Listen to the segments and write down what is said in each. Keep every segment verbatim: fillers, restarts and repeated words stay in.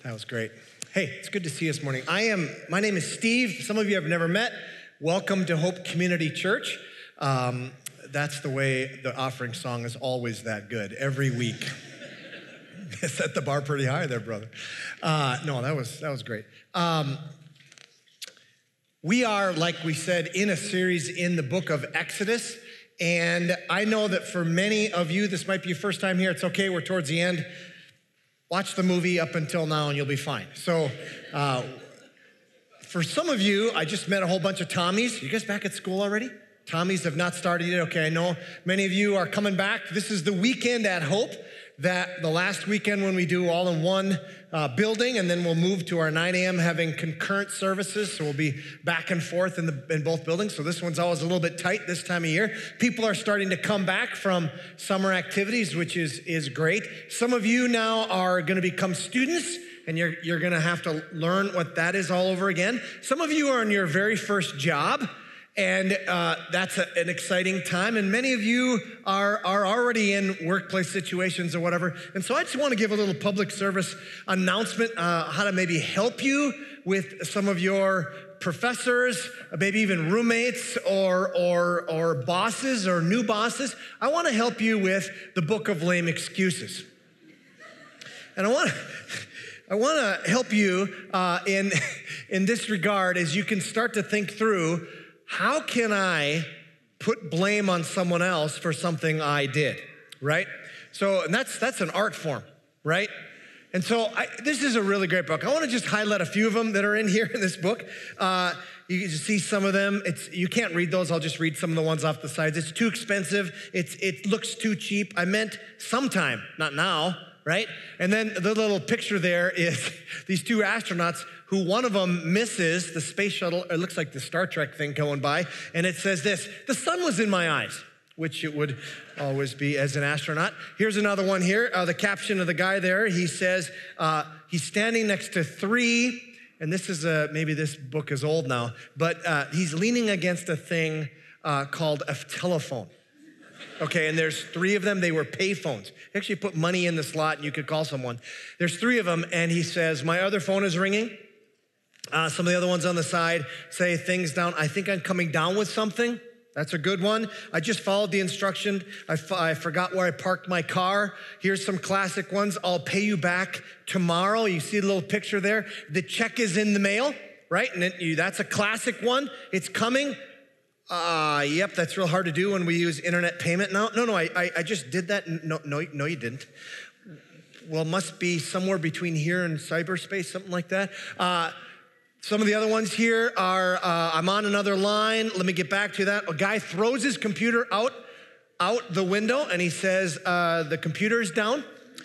That was great. Hey, it's good to see you this morning. I am, my name is Steve. Some of you have never met. Welcome to Hope Community Church. Um, that's the way the offering song is always that good, every week. Set the bar pretty high there, brother. Uh, no, that was, that was great. Um, we are, like we said, in a series in the book of Exodus. And I know that for many of you, this might be your first time here. It's okay, we're towards the end. Watch the movie up until now and you'll be fine. So uh, for some of you, I just met a whole bunch of Tommies. You guys back at school already? Tommies have not started yet. Okay, I know many of you are coming back. This is the weekend at Hope, that the last weekend when we do all in one uh, building, and then we'll move to our nine a.m. having concurrent services, so we'll be back and forth in, the, in both buildings. So this one's always a little bit tight this time of year. People are starting to come back from summer activities, which is, is great. Some of you now are gonna become students, and you're, you're gonna have to learn what that is all over again. Some of you are in your very first job, and uh, that's a, an exciting time. And many of you are, are already in workplace situations or whatever. And so I just want to give a little public service announcement, uh, how to maybe help you with some of your professors, maybe even roommates or, or, or bosses or new bosses. I want to help you with the book of lame excuses. And I want to... I want to help you uh, in, in this regard as you can start to think through, how can I put blame on someone else for something I did, right? So, and that's that's an art form, right? And so I, this is a really great book. I want to just highlight a few of them that are in here in this book. Uh, you can see some of them. It's you can't read those. I'll just read some of the ones off the sides. It's too expensive. It's it looks too cheap. I meant sometime, not now. Right? And then the little picture there is these two astronauts who one of them misses the space shuttle. It looks like the Star Trek thing going by. And it says this, the sun was in my eyes, which it would always be as an astronaut. Here's another one here. Uh, the caption of the guy there, he says, uh, he's standing next to three, and this is, a, maybe this book is old now, but uh, he's leaning against a thing uh, called a telephone. Okay, and there's three of them. They were pay phones. Actually put money in the slot and you could call someone. There's three of them, and he says, my other phone is ringing. Uh, some of the other ones on the side say things down. I think I'm coming down with something. That's a good one. I just followed the instruction. I, f- I forgot where I parked my car. Here's some classic ones. I'll pay you back tomorrow. You see the little picture there? The check is in the mail, right? And it, you, that's a classic one. It's coming. Uh, yep, that's real hard to do when we use internet payment now. No, no, I, I, I just did that. No, no, no, you didn't. Well, it must be somewhere between here and cyberspace, something like that. Uh, some of the other ones here are, uh, I'm on another line. Let me get back to that. A guy throws his computer out, out the window, and he says, uh, the computer's down.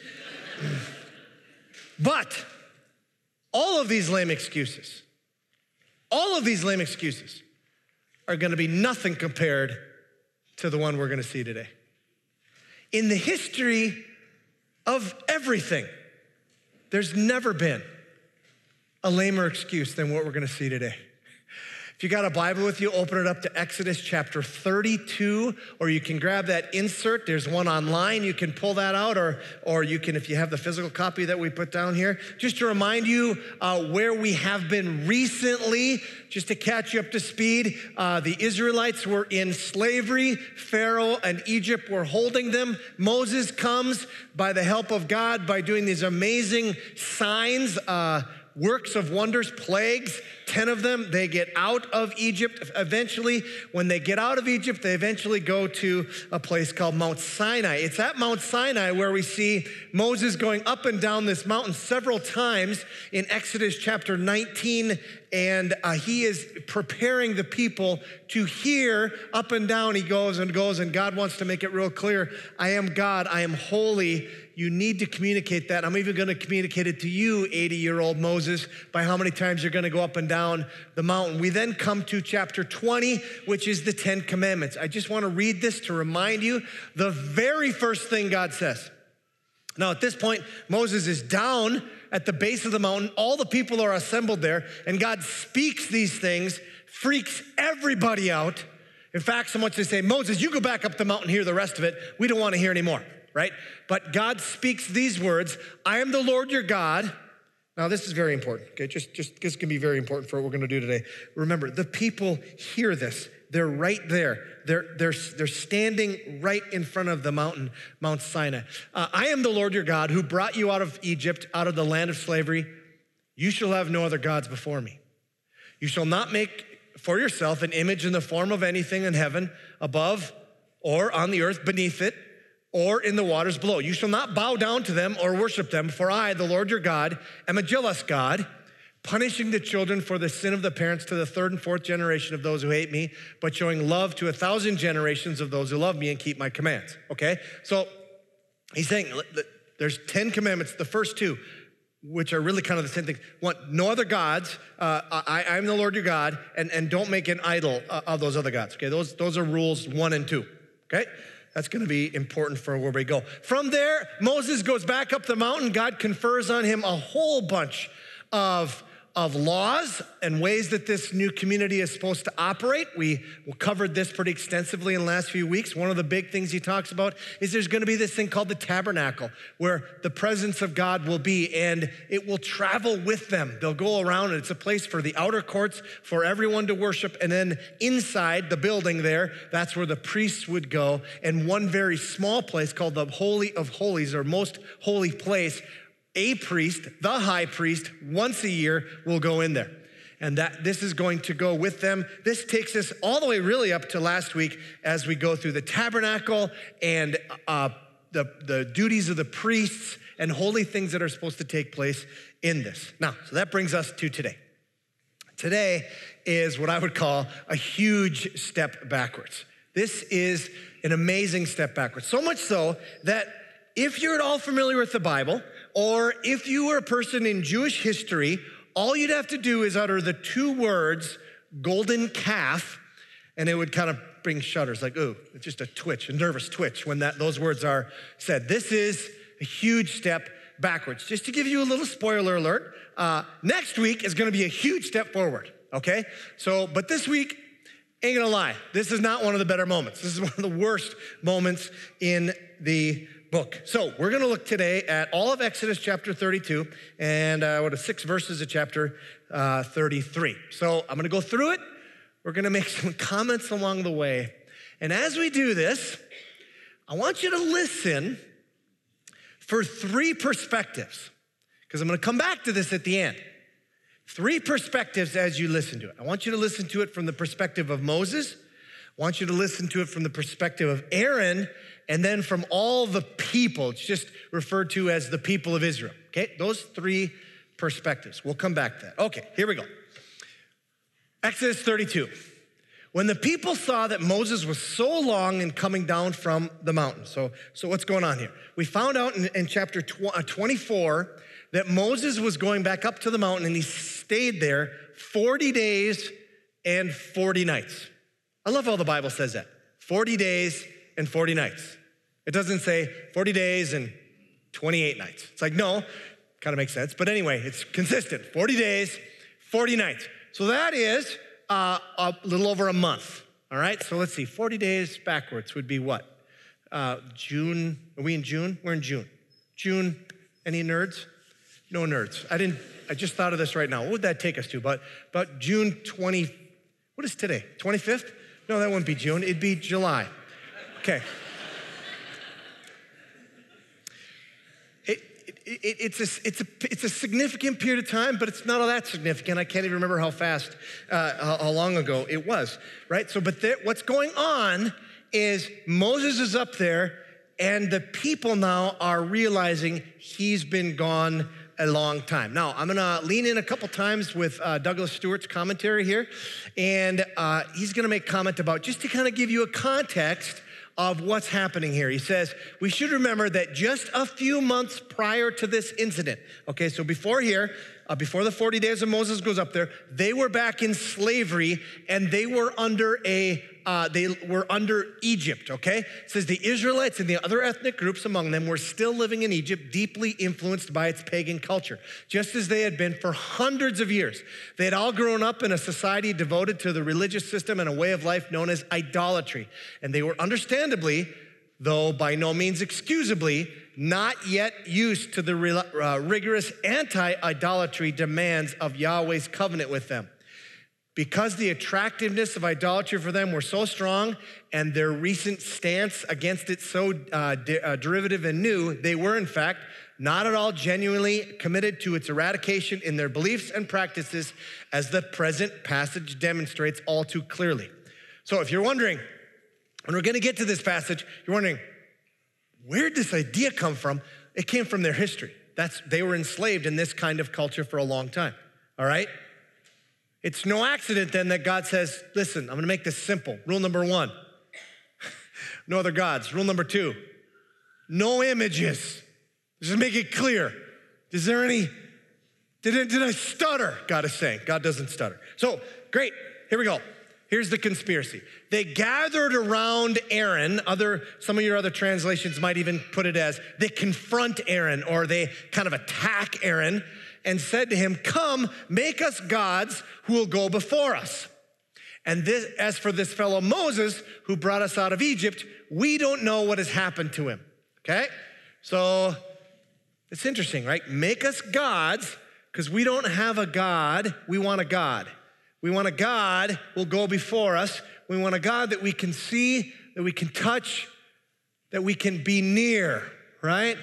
But all of these lame excuses, all of these lame excuses, are gonna be nothing compared to the one we're gonna see today. In the history of everything, there's never been a lamer excuse than what we're gonna see today. If you got a Bible with you, open it up to Exodus chapter thirty-two, or you can grab that insert. There's one online. You can pull that out, or, or you can, if you have the physical copy that we put down here. Just to remind you uh, where we have been recently, just to catch you up to speed, uh, the Israelites were in slavery. Pharaoh and Egypt were holding them. Moses comes by the help of God by doing these amazing signs, uh, works of wonders, plagues, ten of them. They get out of Egypt. Eventually, when they get out of Egypt, they eventually go to a place called Mount Sinai. It's at Mount Sinai where we see Moses going up and down this mountain several times in Exodus chapter nineteen, and uh, he is preparing the people to hear. Up and down he goes and goes, and God wants to make it real clear, I am God, I am holy. You need to communicate that. I'm even gonna communicate it to you, eighty-year-old Moses, by how many times you're gonna go up and down the mountain. We then come to chapter twenty, which is the Ten Commandments. I just wanna read this to remind you the very first thing God says. Now, at this point, Moses is down at the base of the mountain. All the people are assembled there, and God speaks these things, freaks everybody out. In fact, so much they say, Moses, you go back up the mountain, hear the rest of it. We don't wanna hear anymore, right? But God speaks these words, I am the Lord your God. Now, this is very important, okay? Just, just this can be very important for what we're going to do today. Remember, the people hear this. They're right there. They're, they're, they're standing right in front of the mountain, Mount Sinai. Uh, I am the Lord your God who brought you out of Egypt, out of the land of slavery. You shall have no other gods before me. You shall not make for yourself an image in the form of anything in heaven above or on the earth beneath it, or in the waters below. You shall not bow down to them or worship them, for I, the Lord your God, am a jealous God, punishing the children for the sin of the parents to the third and fourth generation of those who hate me, but showing love to a thousand generations of those who love me and keep my commands, okay? So he's saying there's ten commandments, the first two, which are really kind of the same thing. One, no other gods. Uh, I, I'm the Lord your God, and, and don't make an idol of those other gods, okay? Those, those are rules one and two, okay? That's going to be important for where we go. From there, Moses goes back up the mountain. God confers on him a whole bunch of, of laws and ways that this new community is supposed to operate. We covered this pretty extensively in the last few weeks. One of the big things he talks about is there's going to be this thing called the tabernacle, where the presence of God will be, and it will travel with them. They'll go around, and it's a place for the outer courts for everyone to worship, and then inside the building there, that's where the priests would go, and one very small place called the Holy of Holies, or most holy place, a priest, the high priest, once a year will go in there. And that this is going to go with them. This takes us all the way really up to last week as we go through the tabernacle and uh, the, the duties of the priests and holy things that are supposed to take place in this. Now, so that brings us to today. Today is what I would call a huge step backwards. This is an amazing step backwards. So much so that if you're at all familiar with the Bible, or if you were a person in Jewish history, all you'd have to do is utter the two words, golden calf, and it would kind of bring shudders, like, ooh, it's just a twitch, a nervous twitch when that those words are said. This is a huge step backwards. Just to give you a little spoiler alert, uh, next week is gonna be a huge step forward, okay? So, but this week, ain't gonna lie, this is not one of the better moments. This is one of the worst moments in the book. So we're going to look today at all of Exodus chapter thirty-two and uh, what are six verses of chapter uh, thirty-three. So I'm going to go through it. We're going to make some comments along the way. And as we do this, I want you to listen for three perspectives, because I'm going to come back to this at the end. Three perspectives as you listen to it. I want you to listen to it from the perspective of Moses. I want you to listen to it from the perspective of Aaron, and then from all the people. It's just referred to as the people of Israel, okay? Those three perspectives. We'll come back to that. Okay, here we go. Exodus thirty-two. When the people saw that Moses was so long in coming down from the mountain. So, so what's going on here? We found out in, in chapter twenty-four that Moses was going back up to the mountain, and he stayed there forty days and forty nights. I love how the Bible says that. forty days and forty nights. It doesn't say forty days and twenty-eight nights. It's like, no, kind of makes sense. But anyway, it's consistent. forty days, forty nights. So that is uh, a little over a month. All right, so let's see. forty days backwards would be what? Uh, June, are we in June? We're in June. June, any nerds? No nerds. I didn't, I just thought of this right now. What would that take us to? But, but June twentieth, what is today? twenty-fifth? No, that wouldn't be June. It'd be July. Okay. It, it, it, it's, a, it's, a, it's a significant period of time, but it's not all that significant. I can't even remember how fast, uh, how, how long ago it was, right? So, but there, what's going on is Moses is up there, and the people now are realizing he's been gone a long time. Now, I'm gonna lean in a couple times with uh, Douglas Stewart's commentary here, and uh, he's gonna make comment about, just to kind of give you a context of what's happening here. He says, we should remember that just a few months prior to this incident, okay, so before here, uh, before the forty days of Moses goes up there, they were back in slavery, and they were under a, uh, they were under Egypt, okay? It says the Israelites and the other ethnic groups among them were still living in Egypt, deeply influenced by its pagan culture, just as they had been for hundreds of years. They had all grown up in a society devoted to the religious system and a way of life known as idolatry, and they were understandably though by no means excusably, not yet used to the uh, rigorous anti-idolatry demands of Yahweh's covenant with them. Because the attractiveness of idolatry for them were so strong and their recent stance against it so uh, de- uh, derivative and new, they were, in fact, not at all genuinely committed to its eradication in their beliefs and practices, as the present passage demonstrates all too clearly. So if you're wondering, when we're going to get to this passage, you're wondering, where did this idea come from? It came from their history. That's, they were enslaved in this kind of culture for a long time, all right? It's no accident then that God says, listen, I'm gonna make this simple. Rule number one, no other gods. Rule number two, no images. Just make it clear. Is there any, did, it, did I stutter? God is saying, God doesn't stutter. So great, here we go. Here's the conspiracy. They gathered around Aaron. Other, some of your other translations might even put it as they confront Aaron, or they kind of attack Aaron and said to him, come, make us gods who will go before us. And this, as for this fellow Moses who brought us out of Egypt, we don't know what has happened to him, okay? So it's interesting, right? Make us gods, because we don't have a God, we want a God. We want a God who will go before us. We want a God that we can see, that we can touch, that we can be near, right?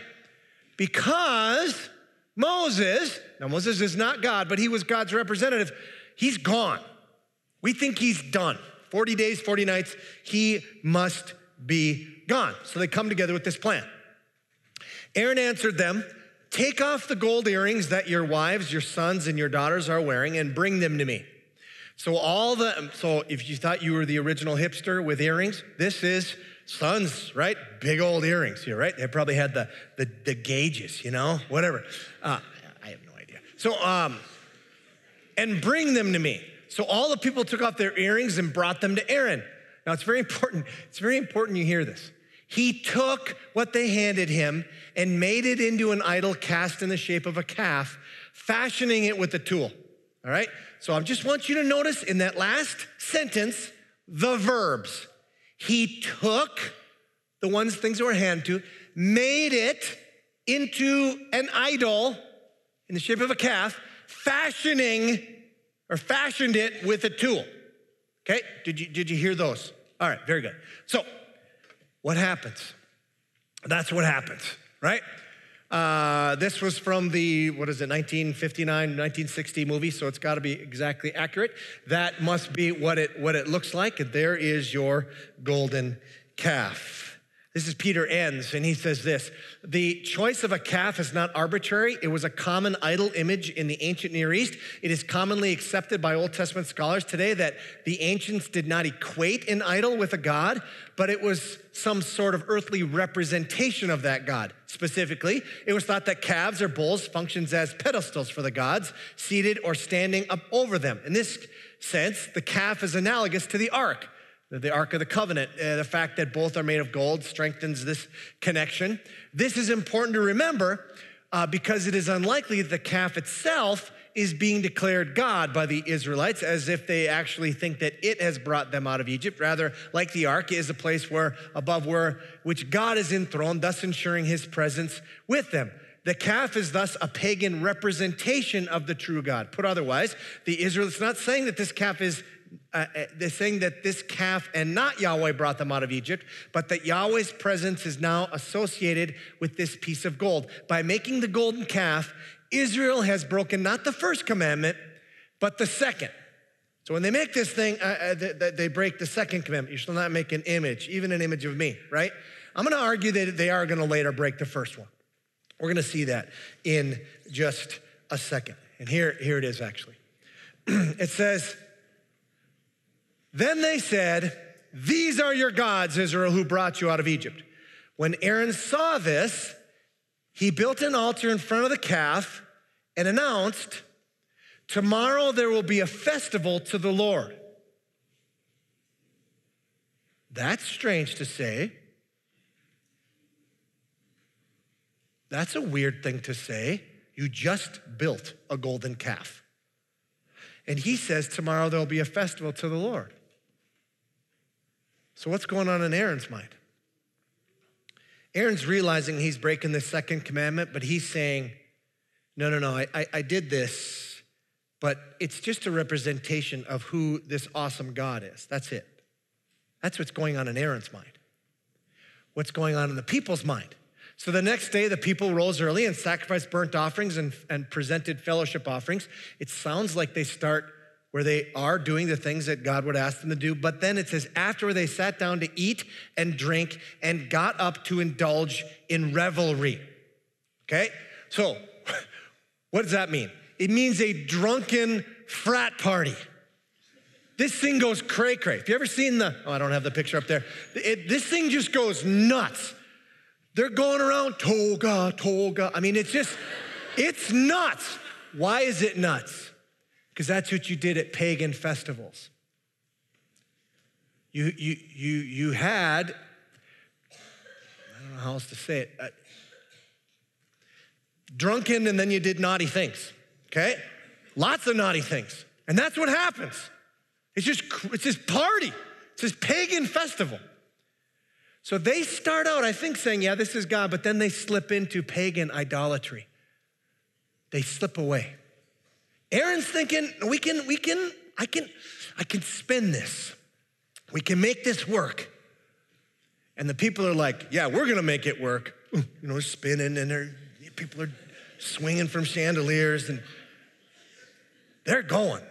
Because Moses, now Moses is not God, but he was God's representative. He's gone. We think he's done. forty days, forty nights, he must be gone. So they come together with this plan. Aaron answered them, take off the gold earrings that your wives, your sons, and your daughters are wearing and bring them to me. So all the, so if you thought you were the original hipster with earrings, this is sons, right? Big old earrings here, right? They probably had the the, the gauges, you know, whatever. Uh, I have no idea. So, um, and bring them to me. So all the people took off their earrings and brought them to Aaron. Now it's very important. It's very important you hear this. He took what they handed him and made it into an idol cast in the shape of a calf, fashioning it with a tool. All right? So I just want you to notice in that last sentence, the verbs. He took the ones, things that were handed to, made it into an idol in the shape of a calf, fashioning or fashioned it with a tool. Okay? Did you, did you hear those? All right, very good. So what happens? That's what happens, right? Uh, this was from the, what is it, nineteen fifty-nine, nineteen sixty movie, so it's got to be exactly accurate. That must be what it, what it looks like, and there is your golden calf. This is Peter Enns, and he says this: the choice of a calf is not arbitrary. It was a common idol image in the ancient Near East. It is commonly accepted by Old Testament scholars today that the ancients did not equate an idol with a god, but it was some sort of earthly representation of that god. Specifically, it was thought that calves or bulls functions as pedestals for the gods, seated or standing up over them. In this sense, the calf is analogous to the ark. The Ark of the Covenant, uh, the fact that both are made of gold strengthens this connection. This is important to remember uh, because it is unlikely that the calf itself is being declared God by the Israelites, as if they actually think that it has brought them out of Egypt. Rather, like the Ark, it is a place where above where which God is enthroned, thus ensuring his presence with them. The calf is thus a pagan representation of the true God. Put otherwise, the Israelites not saying that this calf is Uh, they're saying that this calf and not Yahweh brought them out of Egypt, but that Yahweh's presence is now associated with this piece of gold. By making the golden calf, Israel has broken not the first commandment, but the second. So when they make this thing, uh, they, they break the second commandment. You shall not make an image, even an image of me, right? I'm gonna argue that they are gonna later break the first one. We're gonna see that in just a second. And here, here it is actually. It says, then they said, these are your gods, Israel, who brought you out of Egypt. When Aaron saw this, he built an altar in front of the calf and announced, tomorrow there will be a festival to the Lord. That's strange to say. That's a weird thing to say. You just built a golden calf. And he says, tomorrow there'll be a festival to the Lord. So what's going on in Aaron's mind? Aaron's realizing he's breaking the second commandment, but he's saying, no, no, no, I, I, I did this, but it's just a representation of who this awesome God is. That's it. That's what's going on in Aaron's mind. What's going on in the people's mind. So the next day, the people rose early and sacrificed burnt offerings and, and presented fellowship offerings. It sounds like they start where they are doing the things that God would ask them to do. But then it says, after they sat down to eat and drink and got up to indulge in revelry. Okay? So what does that mean? It means a drunken frat party. This thing goes cray-cray. Have you ever seen the, oh, I don't have the picture up there. It, this thing just goes nuts. They're going around toga, toga. I mean, it's just, it's nuts. Why is it nuts? Because that's what you did at pagan festivals. You, you, you, you had, I don't know how else to say it, uh, drunken and then you did naughty things, okay? Lots of naughty things. And that's what happens. It's just, it's this party. It's this pagan festival. So they start out, I think, saying, yeah, this is God, but then they slip into pagan idolatry. They slip away. Aaron's thinking, we can, we can, I can, I can spin this. We can make this work. And the people are like, yeah, we're gonna make it work. You know, spinning and they're, people are swinging from chandeliers and they're going.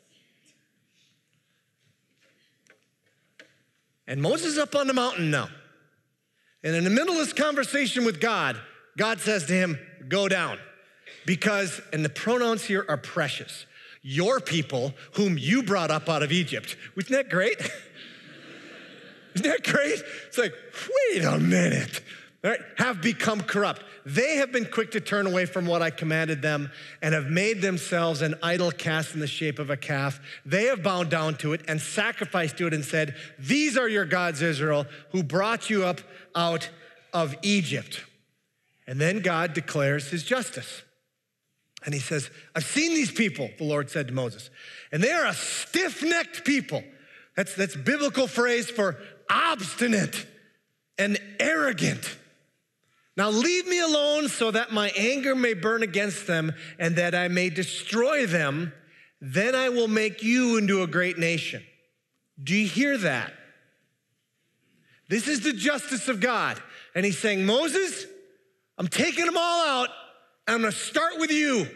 And Moses is up on the mountain now. And in the middle of this conversation with God, God says to him, go down. Because, and the pronouns here are precious, your people whom you brought up out of Egypt. Isn't that great? Isn't that great? It's like, wait a minute. All right, have become corrupt. They have been quick to turn away from what I commanded them and have made themselves an idol cast in the shape of a calf. They have bowed down to it and sacrificed to it and said, these are your gods, Israel, who brought you up out of Egypt. And then God declares his justice. And he says, I've seen these people, the Lord said to Moses, and they are a stiff-necked people. That's, that's biblical phrase for obstinate and arrogant. Now leave me alone so that my anger may burn against them and that I may destroy them. Then I will make you into a great nation. Do you hear that? This is the justice of God. And he's saying, Moses, I'm taking them all out. I'm gonna start with you.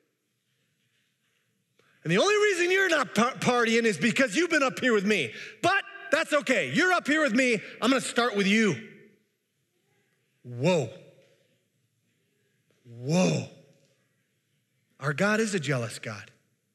And the only reason you're not par- partying is because you've been up here with me. But that's okay. You're up here with me. I'm gonna start with you. Whoa. Whoa. Our God is a jealous God.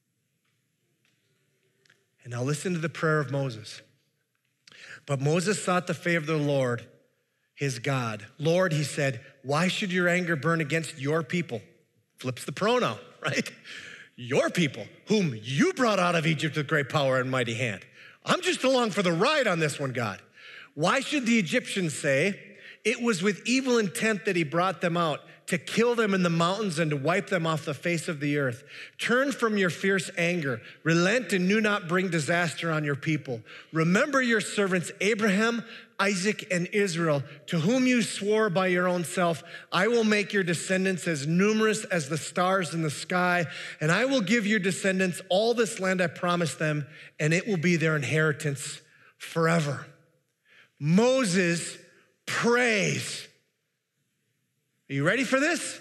And now listen to the prayer of Moses. But Moses sought the favor of the Lord, his God. Lord, he said, why should your anger burn against your people? Flips the pronoun, right? Your people, whom you brought out of Egypt with great power and mighty hand. I'm just along for the ride on this one, God. Why should the Egyptians say, it was with evil intent that he brought them out, to kill them in the mountains and to wipe them off the face of the earth? Turn from your fierce anger, relent and do not bring disaster on your people. Remember your servants Abraham, Isaac, and Israel, to whom you swore by your own self, I will make your descendants as numerous as the stars in the sky, and I will give your descendants all this land I promised them, and it will be their inheritance forever. Moses prays. Are you ready for this?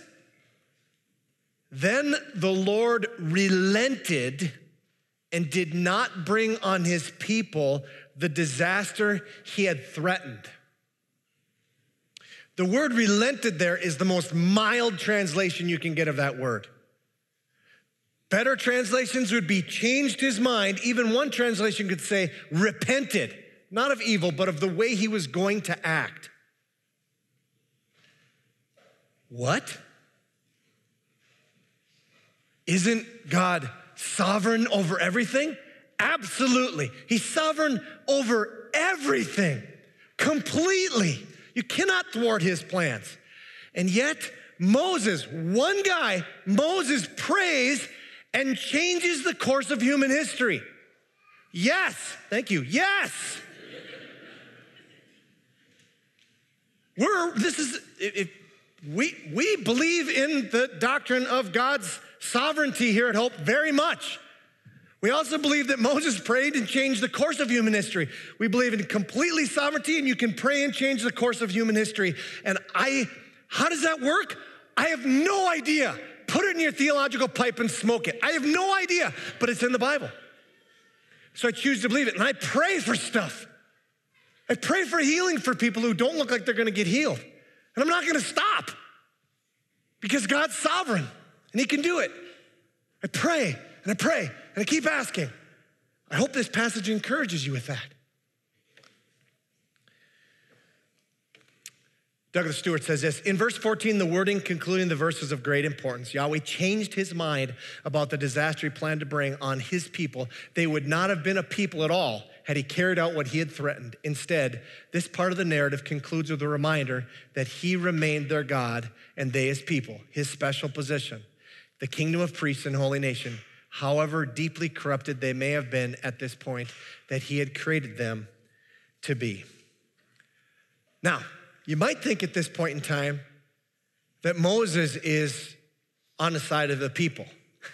Then the Lord relented and did not bring on his people the disaster he had threatened. The word relented there is the most mild translation you can get of that word. Better translations would be changed his mind. Even one translation could say repented, not of evil, but of the way he was going to act. What? Isn't God sovereign over everything? Absolutely. He's sovereign over everything, completely. You cannot thwart his plans. And yet, Moses, one guy, Moses prays and changes the course of human history. Yes, thank you, yes. We're, this is, if we, we believe in the doctrine of God's sovereignty here at Hope very much. We also believe that Moses prayed and changed the course of human history. We believe in completely sovereignty, and you can pray and change the course of human history. And I, how does that work? I have no idea. Put it in your theological pipe and smoke it. I have no idea, but it's in the Bible. So I choose to believe it, and I pray for stuff. I pray for healing for people who don't look like they're gonna get healed. And I'm not gonna stop because God's sovereign and he can do it. I pray and I pray and I keep asking. I hope this passage encourages you with that. Douglas Stewart says this, in verse fourteen, the wording concluding the verse is of great importance. Yahweh changed his mind about the disaster he planned to bring on his people. They would not have been a people at all had he carried out what he had threatened. Instead, this part of the narrative concludes with a reminder that he remained their God and they his people, his special position, the kingdom of priests and holy nation, however deeply corrupted they may have been at this point, that he had created them to be. Now, you might think at this point in time that Moses is on the side of the people.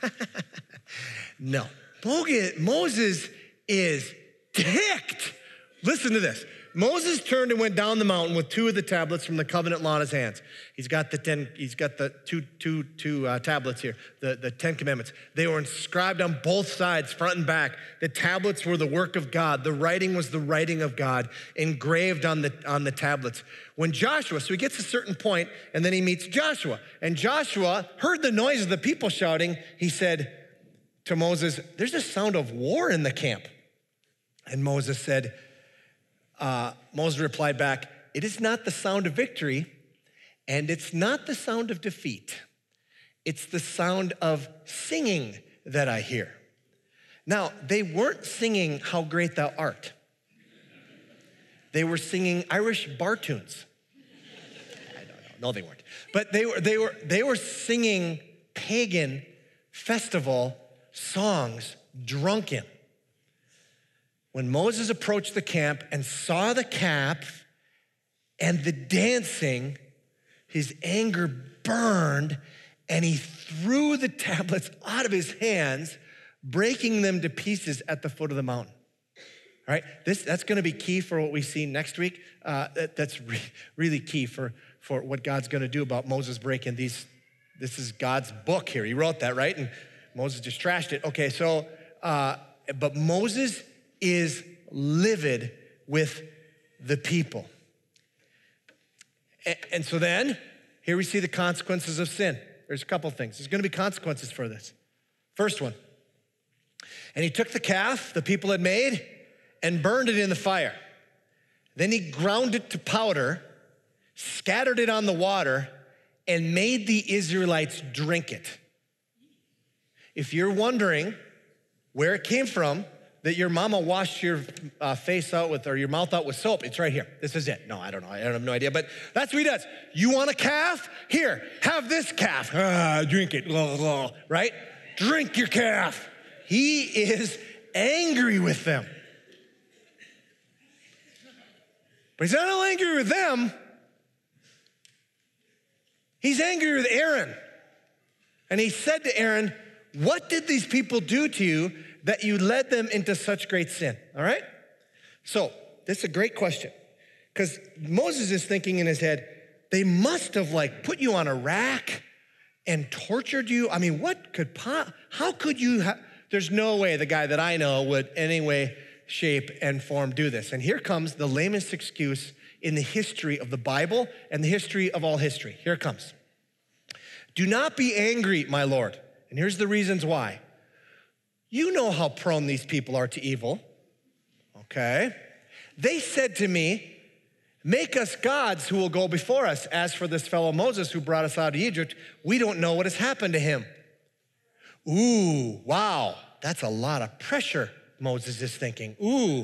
No, Moses is ticked. Listen to this. Moses turned and went down the mountain with two of the tablets from the covenant law in his hands. He's got the ten, he's got the two, two, two uh, tablets here, the, the Ten Commandments. They were inscribed on both sides, front and back. The tablets were the work of God. The writing was the writing of God, engraved on the, on the tablets. When Joshua, so he gets a certain point, and then he meets Joshua. And Joshua heard the noise of the people shouting. He said to Moses, there's a sound of war in the camp. And Moses said, Uh, Moses replied back, it is not the sound of victory, and it's not the sound of defeat. It's the sound of singing that I hear. Now, they weren't singing How Great Thou Art. They were singing Irish bar tunes. I don't know, no they weren't. But they were, they were, they were singing pagan festival songs, drunken. When Moses approached the camp and saw the calf and the dancing, his anger burned and he threw the tablets out of his hands, breaking them to pieces at the foot of the mountain. All right, this, that's gonna be key for what we see next week. Uh, that, that's re- really key for, for what God's gonna do about Moses breaking these. This is God's book here. He wrote that, right? And Moses just trashed it. Okay, so, uh, but Moses is livid with the people. And, and so then, here we see the consequences of sin. There's a couple things. There's gonna be consequences for this. First one, and he took the calf the people had made and burned it in the fire. Then he ground it to powder, scattered it on the water, and made the Israelites drink it. If you're wondering where it came from, that your mama washed your uh, face out with, or your mouth out with soap, it's right here. This is it. No, I don't know. I have no idea, but that's what he does. You want a calf? Here, have this calf. Ah, drink it, right? Drink your calf. He is angry with them. But he's not only angry with them, he's angry with Aaron. And he said to Aaron, what did these people do to you that you led them into such great sin? All right? So, this is a great question. Because Moses is thinking in his head, they must have like put you on a rack and tortured you. I mean, what could, how could you, ha- there's no way the guy that I know would any way, shape, and form do this. And here comes the lamest excuse in the history of the Bible and the history of all history. Here it comes. Do not be angry, my Lord. And here's the reasons why. You know how prone these people are to evil, okay? They said to me, make us gods who will go before us. As for this fellow Moses who brought us out of Egypt, we don't know what has happened to him. Ooh, wow, that's a lot of pressure, Moses is thinking. Ooh.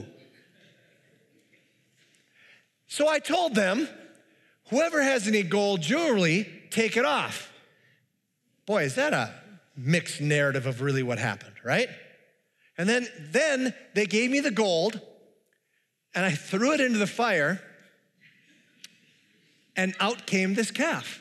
So I told them, whoever has any gold jewelry, take it off. Boy, is that a mixed narrative of really what happened, right? And then, then they gave me the gold and I threw it into the fire and out came this calf.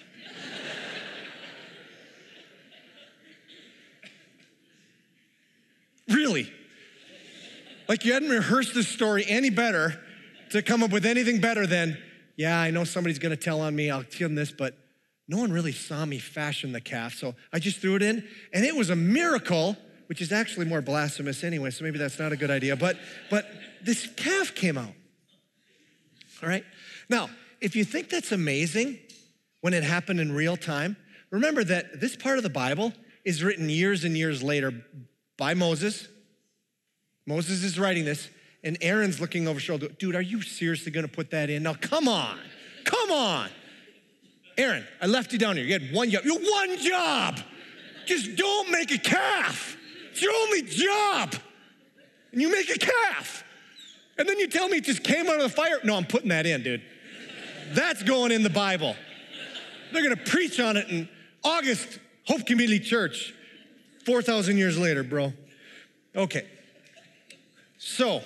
Really? Like you hadn't rehearsed this story any better to come up with anything better than, yeah, I know somebody's gonna tell on me, I'll tell them this, but no one really saw me fashion the calf, so I just threw it in, and it was a miracle, which is actually more blasphemous anyway, so maybe that's not a good idea, but, but this calf came out, all right? Now, if you think that's amazing when it happened in real time, remember that this part of the Bible is written years and years later by Moses. Moses is writing this, and Aaron's looking over his shoulder. Dude, are you seriously gonna put that in? Now, come on, come on. Aaron, I left you down here. You had one job. You had one job. Just don't make a calf. It's your only job. And you make a calf. And then you tell me it just came out of the fire. No, I'm putting that in, dude. That's going in the Bible. They're gonna preach on it in August, Hope Community Church, four thousand years later, bro. Okay. So,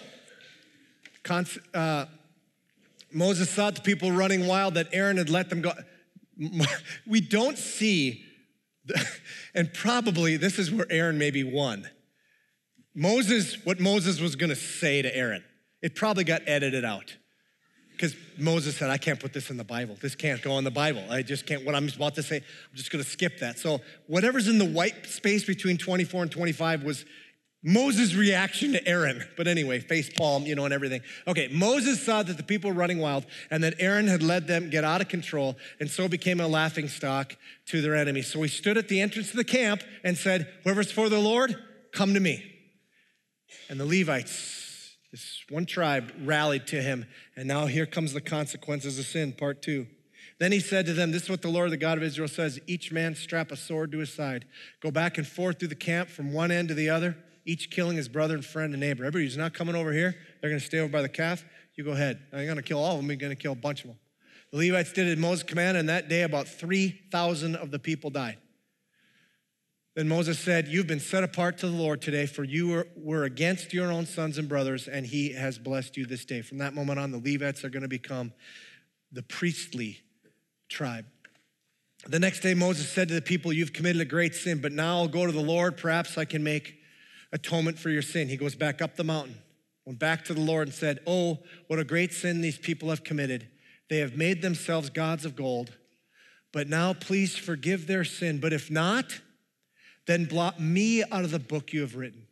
uh, Moses saw the people running wild, that Aaron had let them go. We don't see, the, and probably this is where Aaron maybe won. Moses, what Moses was gonna say to Aaron, it probably got edited out. Because Moses said, I can't put this in the Bible. This can't go in the Bible. I just can't, what I'm about to say, I'm just gonna skip that. So whatever's in the white space between twenty-four and twenty-five was Moses' reaction to Aaron. But anyway, face palm, you know, and everything. Okay, Moses saw that the people were running wild and that Aaron had led them get out of control and so became a laughing stock to their enemies. So he stood at the entrance of the camp and said, whoever's for the Lord, come to me. And the Levites, this one tribe, rallied to him. And now here comes the consequences of sin, part two. Then he said to them, this is what the Lord, the God of Israel says, each man strap a sword to his side. Go back and forth through the camp from one end to the other, each killing his brother and friend and neighbor. Everybody who's not coming over here, they're gonna stay over by the calf. You go ahead. I'm gonna kill all of them, you're gonna kill a bunch of them. The Levites did it in Moses' command, and that day about three thousand of the people died. Then Moses said, you've been set apart to the Lord today, for you were, were against your own sons and brothers, and he has blessed you this day. From that moment on, the Levites are gonna become the priestly tribe. The next day, Moses said to the people, you've committed a great sin, but now I'll go to the Lord. Perhaps I can make atonement for your sin. He goes back up the mountain, went back to the Lord and said, oh, what a great sin these people have committed. They have made themselves gods of gold, but now please forgive their sin. But if not, then blot me out of the book you have written.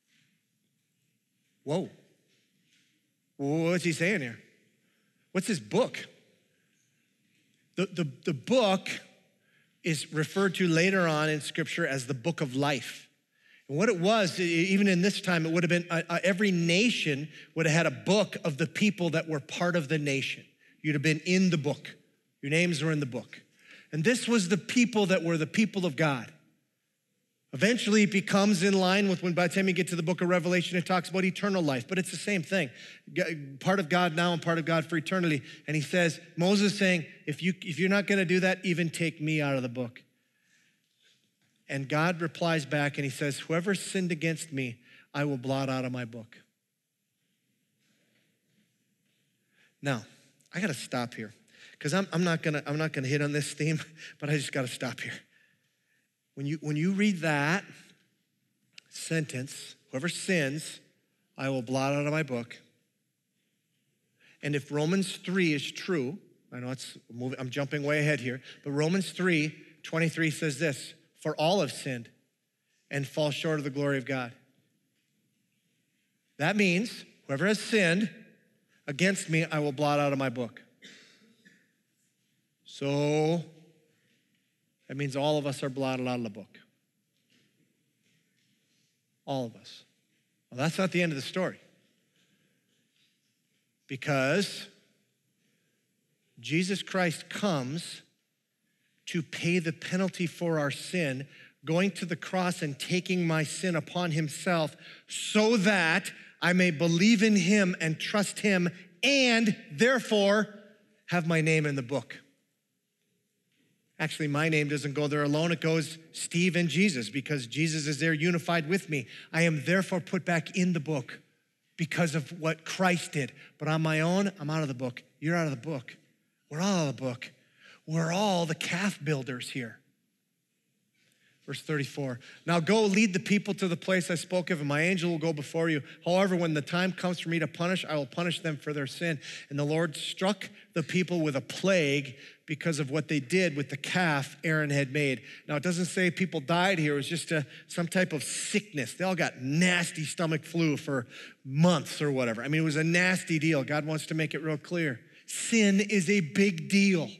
Whoa. What's he saying here? What's his book? The, the, the book is referred to later on in Scripture as the book of life. And what it was, even in this time, it would have been, uh, every nation would have had a book of the people that were part of the nation. You'd have been in the book. Your names were in the book. And this was the people that were the people of God. Eventually it becomes in line with when by the time you get to the book of Revelation, it talks about eternal life, but it's the same thing. Part of God now and part of God for eternity. And he says, Moses saying, if, you, if you're not gonna do that, even take me out of the book. And God replies back and he says, whoever sinned against me, I will blot out of my book. Now, I gotta stop here because I'm, I'm, not gonna, I'm not gonna hit on this theme, but I just gotta stop here. When you, when you read that sentence, whoever sins, I will blot out of my book. And if Romans three is true, I know it's moving, I'm jumping way ahead here, but Romans three twenty-three says this, for all have sinned and fall short of the glory of God. That means whoever has sinned against me, I will blot out of my book. So that means all of us are blotted out of the book. All of us. Well, that's not the end of the story. Because Jesus Christ comes to pay the penalty for our sin, going to the cross and taking my sin upon himself so that I may believe in him and trust him and therefore have my name in the book. Actually, my name doesn't go there alone. It goes Steve and Jesus because Jesus is there unified with me. I am therefore put back in the book because of what Christ did. But on my own, I'm out of the book. You're out of the book. We're all out of the book. we're all the calf builders here. Verse thirty-four, now go lead the people to the place I spoke of, and my angel will go before you. However, when the time comes for me to punish, I will punish them for their sin. And the Lord struck the people with a plague because of what they did with the calf Aaron had made. Now, it doesn't say people died here. It was just a, some type of sickness. They all got nasty stomach flu for months or whatever. I mean, it was a nasty deal. God wants to make it real clear. Sin is a big deal.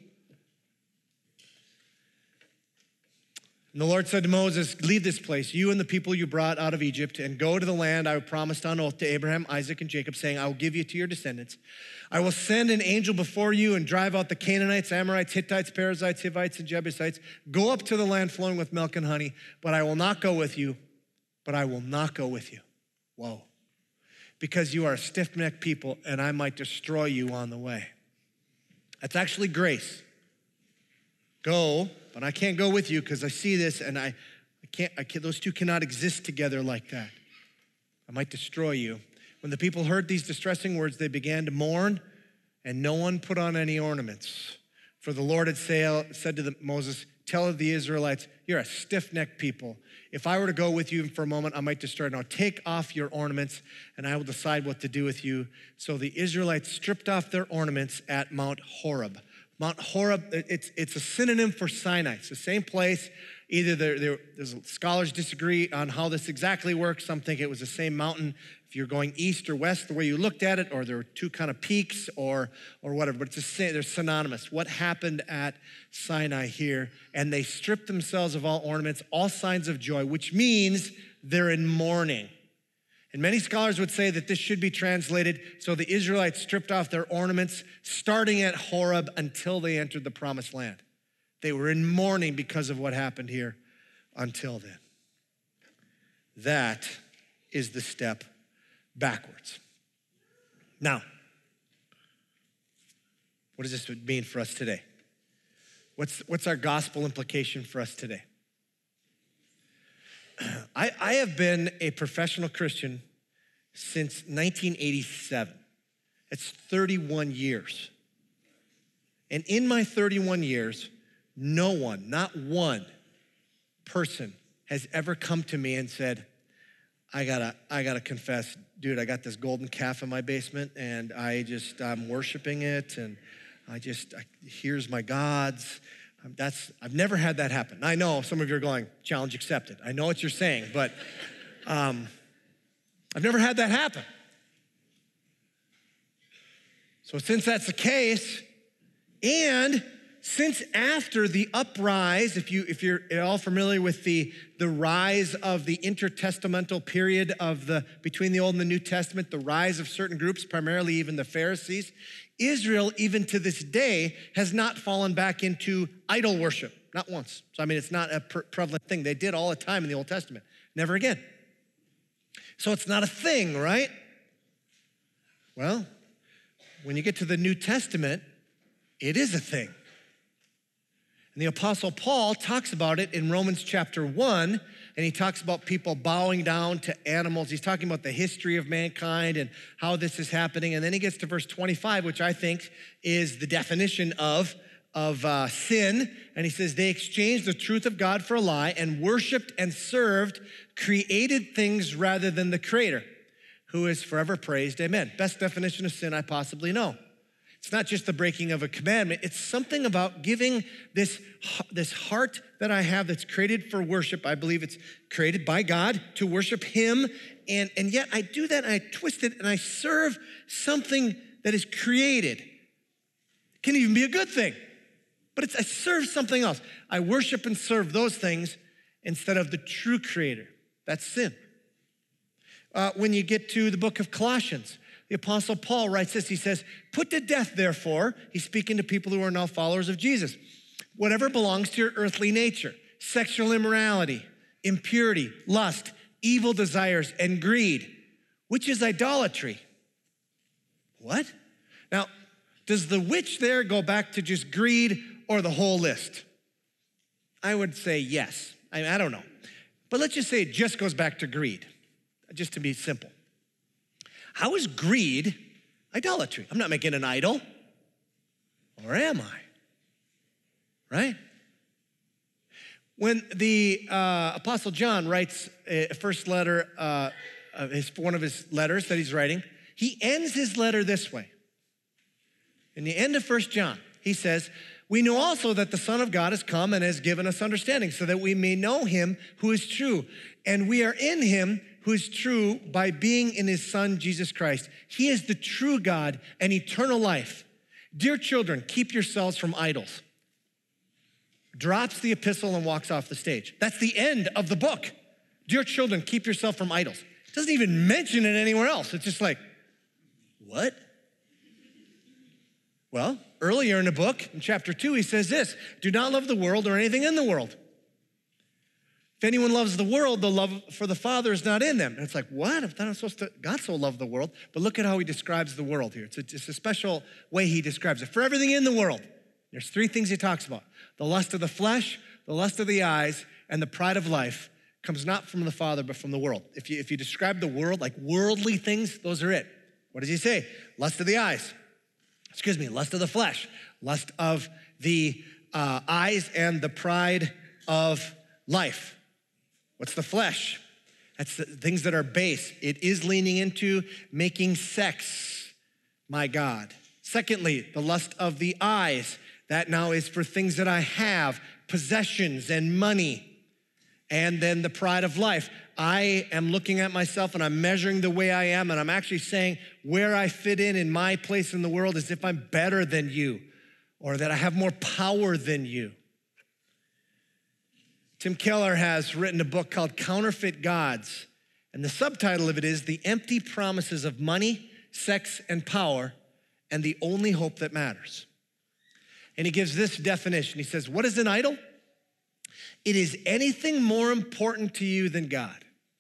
And the Lord said to Moses, leave this place, you and the people you brought out of Egypt, and go to the land I promised on oath to Abraham, Isaac, and Jacob, saying, I will give you to your descendants. I will send an angel before you and drive out the Canaanites, Amorites, Hittites, Perizzites, Hivites, and Jebusites. Go up to the land flowing with milk and honey, but I will not go with you, but I will not go with you. Whoa. Because you are a stiff-necked people, and I might destroy you on the way. That's actually grace. Go, but I can't go with you because I see this and I, I, can't, I can't, those two cannot exist together like that. I might destroy you. When the people heard these distressing words, they began to mourn, and no one put on any ornaments. For the Lord had say, said to the, Moses, tell the Israelites, you're a stiff-necked people. If I were to go with you for a moment, I might destroy you. Now take off your ornaments, and I will decide what to do with you. So the Israelites stripped off their ornaments at Mount Horeb. Mount Horeb, it's, it's a synonym for Sinai. It's the same place. Either there, there, there's scholars disagree on how this exactly works. Some think it was the same mountain if you're going east or west, the way you looked at it, or there were two kind of peaks or, or whatever, but it's a, they're synonymous. What happened at Sinai here? And they stripped themselves of all ornaments, all signs of joy, which means they're in mourning. And many scholars would say that this should be translated, so the Israelites stripped off their ornaments starting at Horeb until they entered the promised land. They were in mourning because of what happened here until then. That is the step backwards. Now, what does this mean for us today? What's, what's our gospel implication for us today? I, I have been a professional Christian since nineteen eighty-seven. It's thirty-one years. And in my thirty-one years, no one, not one person has ever come to me and said, I gotta, I gotta confess, dude, I got this golden calf in my basement and I just, I'm worshiping it and I just, I, here's my gods. That's, I've never had that happen. I know some of you are going, challenge accepted. I know what you're saying, but um, I've never had that happen. So since that's the case, and since after the uprise, if, you, if you're all familiar with the, the rise of the intertestamental period of the, between the Old and the New Testament, the rise of certain groups, primarily even the Pharisees, Israel, even to this day, has not fallen back into idol worship, not once. So, I mean, it's not a pre- prevalent thing. They did all the time in the Old Testament, never again. So it's not a thing, right? Well, when you get to the New Testament, it is a thing. And the Apostle Paul talks about it in Romans chapter one, and he talks about people bowing down to animals. He's talking about the history of mankind and how this is happening. And then he gets to verse twenty-five, which I think is the definition of, of uh, sin. And he says, they exchanged the truth of God for a lie and worshiped and served created things rather than the Creator, who is forever praised. Amen. Best definition of sin I possibly know. It's not just the breaking of a commandment. It's something about giving this, this heart that I have that's created for worship. I believe it's created by God to worship him. And, and yet I do that and I twist it and I serve something that is created. It can even be a good thing, but it's, I serve something else. I worship and serve those things instead of the true Creator. That's sin. Uh, when you get to the book of Colossians, the Apostle Paul writes this. He says, put to death, therefore, he's speaking to people who are now followers of Jesus, whatever belongs to your earthly nature, sexual immorality, impurity, lust, evil desires, and greed, which is idolatry. What? Now, does the which there go back to just greed or the whole list? I would say yes. I, mean, I don't know. But let's just say it just goes back to greed, just to be simple. How is greed idolatry? I'm not making an idol, or am I? right? When the uh, Apostle John writes a first letter, uh, of his, one of his letters that he's writing, he ends his letter this way. In the end of First John, he says, we know also that the Son of God has come and has given us understanding so that we may know him who is true. And we are in him who is true by being in his Son, Jesus Christ. He is the true God and eternal life. Dear children, keep yourselves from idols. Drops the epistle and walks off the stage. That's the end of the book. Dear children, keep yourself from idols. Doesn't even mention it anywhere else. It's just like, what? Well, earlier in the book, in chapter two, he says this, do not love the world or anything in the world. If anyone loves the world, the love for the Father is not in them. And it's like, what? I thought I'm supposed to, God so loved the world. But look at how he describes the world here. It's a, it's a special way he describes it. For everything in the world, there's three things he talks about. The lust of the flesh, the lust of the eyes, and the pride of life comes not from the Father, but from the world. If you, if you describe the world like worldly things, those are it. What does he say? Lust of the eyes. Excuse me, lust of the flesh, lust of the uh, eyes, and the pride of life. What's the flesh? That's the things that are base. It is leaning into making sex, my God. Secondly, the lust of the eyes. That now is for things that I have, possessions and money. And then the pride of life. I am looking at myself and I'm measuring the way I am, and I'm actually saying where I fit in in my place in the world as if I'm better than you or that I have more power than you. Tim Keller has written a book called Counterfeit Gods, and the subtitle of it is The Empty Promises of Money, Sex, and Power, and the Only Hope That Matters. And he gives this definition. He says, what is an idol? It is anything more important to you than God.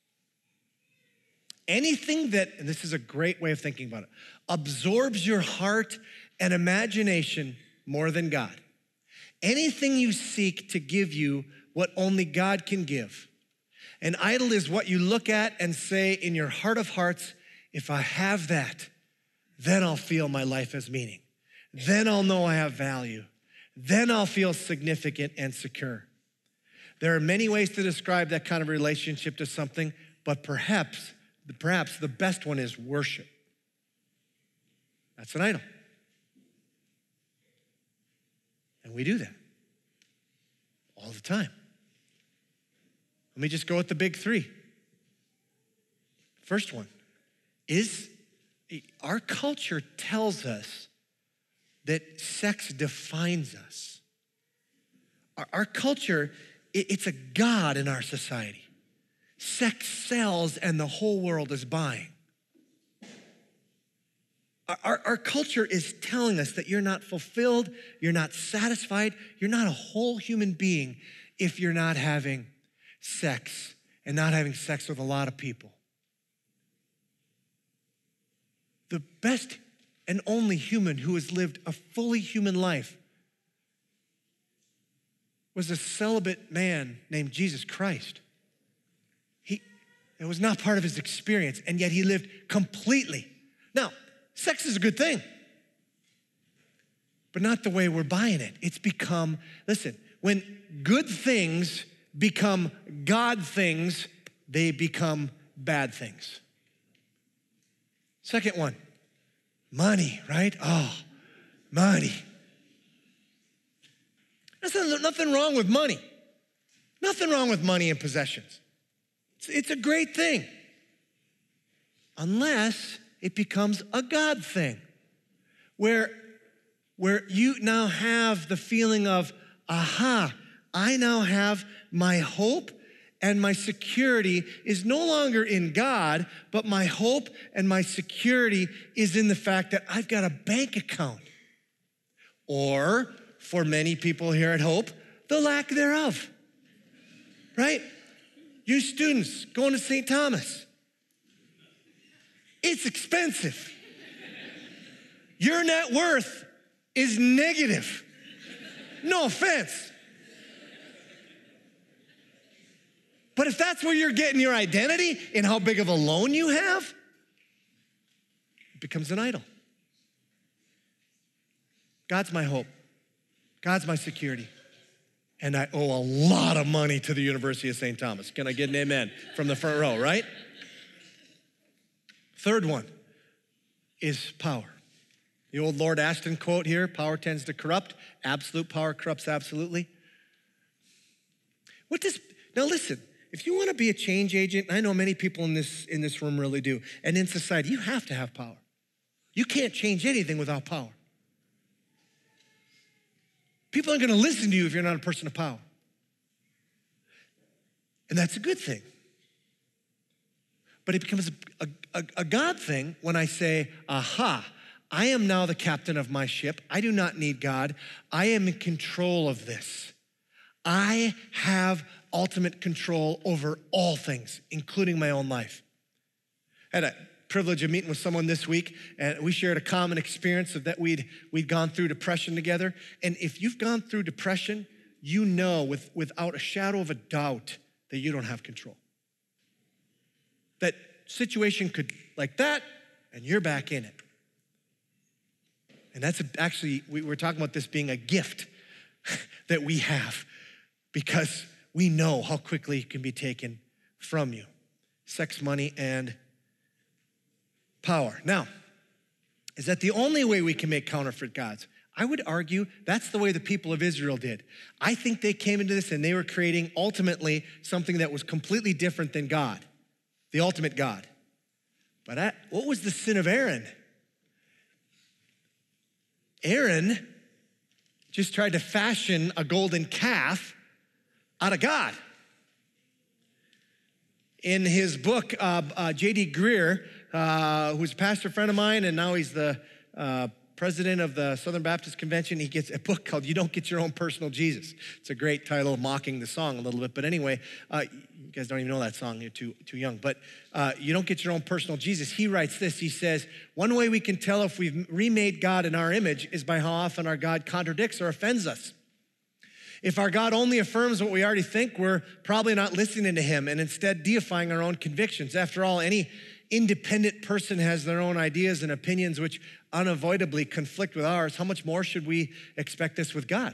Anything that, and this is a great way of thinking about it, absorbs your heart and imagination more than God. Anything you seek to give you what only God can give. An idol is what you look at and say in your heart of hearts, if I have that, then I'll feel my life has meaning. Then I'll know I have value. Then I'll feel significant and secure. There are many ways to describe that kind of relationship to something, but perhaps, perhaps the best one is worship. That's an idol. And we do that all the time. Let me just go with the big three. First one is our culture tells us that sex defines us. Our, our culture, it, it's a god in our society. Sex sells and the whole world is buying. Our, our, our culture is telling us that you're not fulfilled, you're not satisfied, you're not a whole human being if you're not having sex and not having sex with a lot of people. The best and only human who has lived a fully human life was a celibate man named Jesus Christ. He, it was not part of his experience, and yet he lived completely. Now, sex is a good thing, but not the way we're buying it. It's become, listen, when good things become God things, they become bad things. Second one, money, right? Oh, money. There's nothing wrong with money. Nothing wrong with money and possessions. It's, it's a great thing. Unless it becomes a God thing, where, where you now have the feeling of, aha, I now have my hope and my security is no longer in God, but my hope and my security is in the fact that I've got a bank account. Or, for many people here at Hope, the lack thereof, right? You students going to Saint Thomas, it's expensive. Your net worth is negative. No offense. But if that's where you're getting your identity in how big of a loan you have, it becomes an idol. God's my hope. God's my security. and I owe a lot of money to the University of Saint Thomas. Can I get an amen from the front row, right? Third one is power. The old Lord Ashton quote here, power tends to corrupt. Absolute power corrupts absolutely. What does, now listen, if you want to be a change agent, I know many people in this, in this room really do, and in society, you have to have power. You can't change anything without power. People aren't going to listen to you if you're not a person of power. And that's a good thing. But it becomes a, a, a God thing when I say, aha, I am now the captain of my ship. I do not need God. I am in control of this. I have ultimate control over all things, including my own life. I had a privilege of meeting with someone this week, and we shared a common experience of that we'd, we'd gone through depression together. And if you've gone through depression, you know with, without a shadow of a doubt that you don't have control. That situation could, like that, and you're back in it. And that's a, actually, we were talking about this being a gift that we have because we know how quickly it can be taken from you. Sex, money, and power. Now, is that the only way we can make counterfeit gods? I would argue that's the way the people of Israel did. I think they came into this and they were creating ultimately something that was completely different than God, the ultimate God. But I, what was the sin of Aaron? Aaron just tried to fashion a golden calf out of God. In his book, uh, uh, J D Greear, uh, who's a pastor friend of mine, and now he's the uh, president of the Southern Baptist Convention, he gets a book called You Don't Get Your Own Personal Jesus. It's a great title, mocking the song a little bit. But anyway, uh, you guys don't even know that song. You're too, too young. But uh, You Don't Get Your Own Personal Jesus. He writes this. He says, one way we can tell if we've remade God in our image is by how often our God contradicts or offends us. If our God only affirms what we already think, we're probably not listening to him and instead deifying our own convictions. After all, any independent person has their own ideas and opinions which unavoidably conflict with ours. How much more should we expect this with God?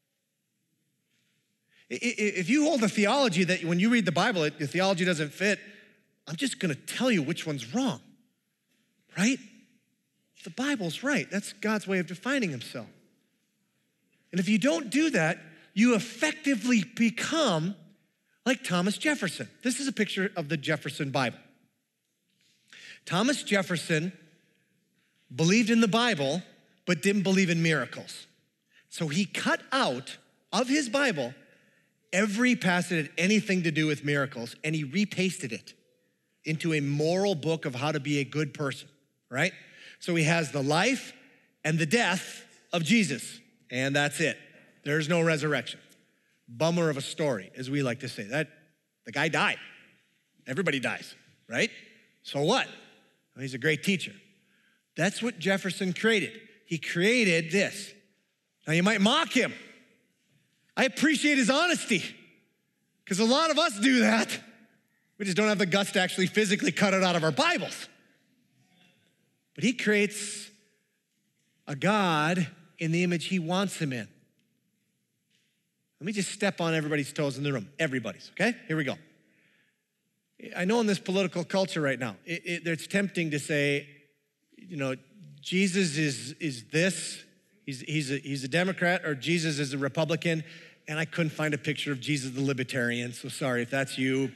If you hold a theology that when you read the Bible, the theology doesn't fit, I'm just gonna tell you which one's wrong, right? The Bible's right. That's God's way of defining himself. And if you don't do that, you effectively become like Thomas Jefferson. This is a picture of the Jefferson Bible. Thomas Jefferson believed in the Bible, but didn't believe in miracles. So he cut out of his Bible every passage that had anything to do with miracles, and he repasted it into a moral book of how to be a good person, right? So he has the life and the death of Jesus, and that's it. There's no resurrection. Bummer of a story, as we like to say. That the guy died. Everybody dies, right? So what? Well, he's a great teacher. That's what Jefferson created. He created this. Now you might mock him. I appreciate his honesty, because a lot of us do that. We just don't have the guts to actually physically cut it out of our Bibles. But he creates a God in the image he wants him in. Let me just step on everybody's toes in the room. Everybody's, okay? Here we go. I know in this political culture right now, it, it, it's tempting to say, you know, Jesus is, is this, he's, he's, a, he's a Democrat, or Jesus is a Republican, and I couldn't find a picture of Jesus the Libertarian, so sorry if that's you.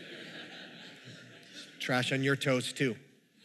Trash on your toast too.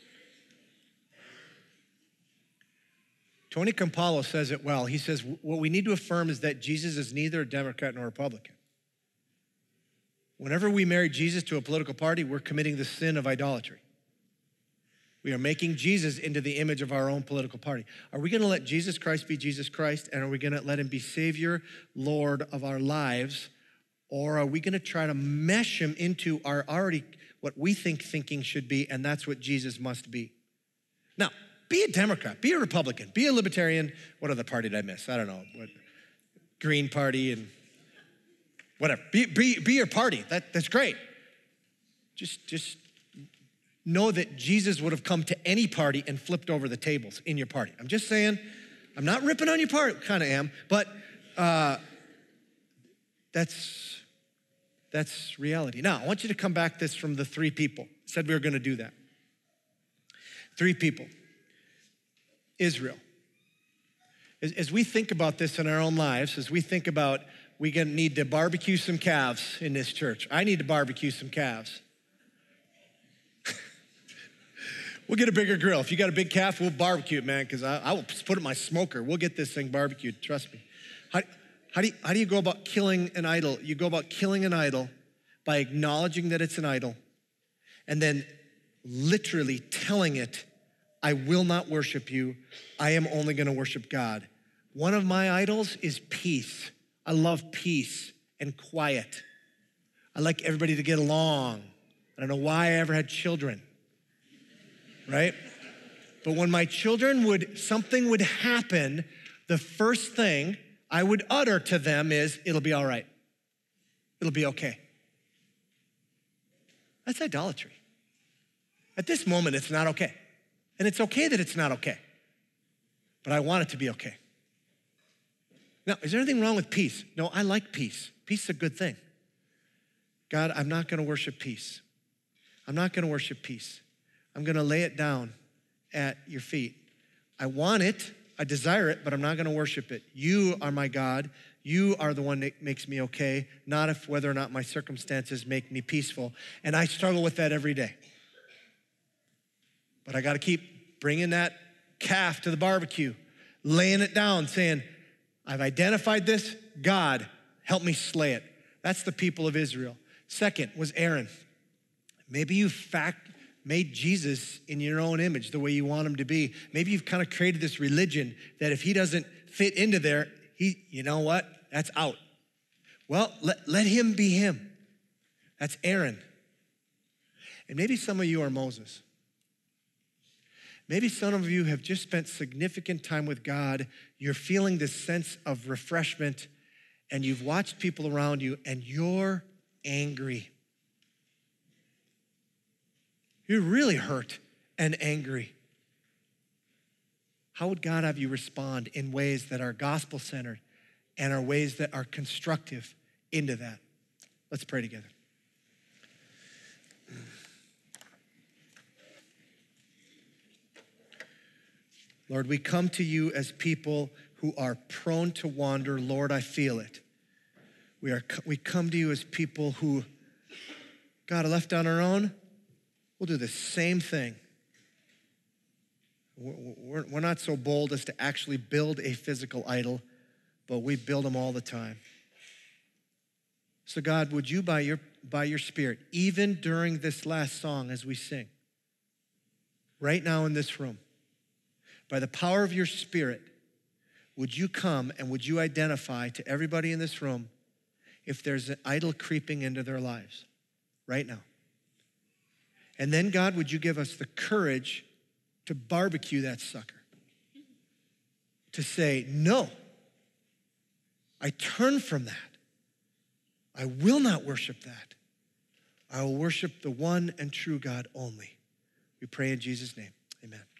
Tony Campolo says it well. He says, what we need to affirm is that Jesus is neither a Democrat nor a Republican. Whenever we marry Jesus to a political party, we're committing the sin of idolatry. We are making Jesus into the image of our own political party. Are we gonna let Jesus Christ be Jesus Christ, and are we gonna let him be Savior, Lord of our lives, or are we gonna try to mesh him into our already, what we think thinking should be, and that's what Jesus must be? Now, be a Democrat, be a Republican, be a Libertarian. What other party did I miss? I don't know. What, Green Party and whatever. Be, be, be your party. That, that's great. Just, just know that Jesus would have come to any party and flipped over the tables in your party. I'm just saying, I'm not ripping on your party, kind of am, but uh, That's, that's reality. Now, I want you to come back this from the three people. I said we were gonna do that. Three people. Israel. As, as we think about this in our own lives, as we think about we gonna need to barbecue some calves in this church. I need to barbecue some calves. We'll get a bigger grill. If you got a big calf, we'll barbecue it, man, because I, I will put it in my smoker. We'll get this thing barbecued, trust me. How, how, do you, how do you go about killing an idol? You go about killing an idol by acknowledging that it's an idol and then literally telling it, I will not worship you. I am only gonna worship God. One of my idols is peace. I love peace and quiet. I like everybody to get along. I don't know why I ever had children. Right? But when my children would, something would happen, the first thing I would utter to them is, it'll be all right. It'll be okay. That's idolatry. At this moment, it's not okay. And it's okay that it's not okay. But I want it to be okay. Now, is there anything wrong with peace? No, I like peace. Peace is a good thing. God, I'm not gonna worship peace. I'm not gonna worship peace. I'm gonna lay it down at your feet. I want it, I desire it, but I'm not gonna worship it. You are my God. You are the one that makes me okay, not if whether or not my circumstances make me peaceful. And I struggle with that every day. But I gotta keep bringing that calf to the barbecue, laying it down, saying, I've identified this, God, help me slay it. That's the people of Israel. Second was Aaron. Maybe you fact, made Jesus in your own image, the way you want him to be. Maybe you've kind of created this religion that if he doesn't fit into there, he, you know what? That's out. Well, let, let him be him. That's Aaron. And maybe some of you are Moses. Maybe some of you have just spent significant time with God. You're feeling this sense of refreshment, and you've watched people around you, and you're angry. You're really hurt and angry. How would God have you respond in ways that are gospel-centered and are ways that are constructive into that? Let's pray together. Lord, we come to you as people who are prone to wander. Lord, I feel it. We are, we come to you as people who, God, are left on our own. We'll do the same thing. We're, we're not so bold as to actually build a physical idol, but we build them all the time. So God, would you, by your, by your Spirit, even during this last song as we sing, right now in this room, by the power of your Spirit, would you come and would you identify to everybody in this room if there's an idol creeping into their lives right now? And then, God, would you give us the courage to barbecue that sucker? To say, no, I turn from that. I will not worship that. I will worship the one and true God only. We pray in Jesus' name, amen.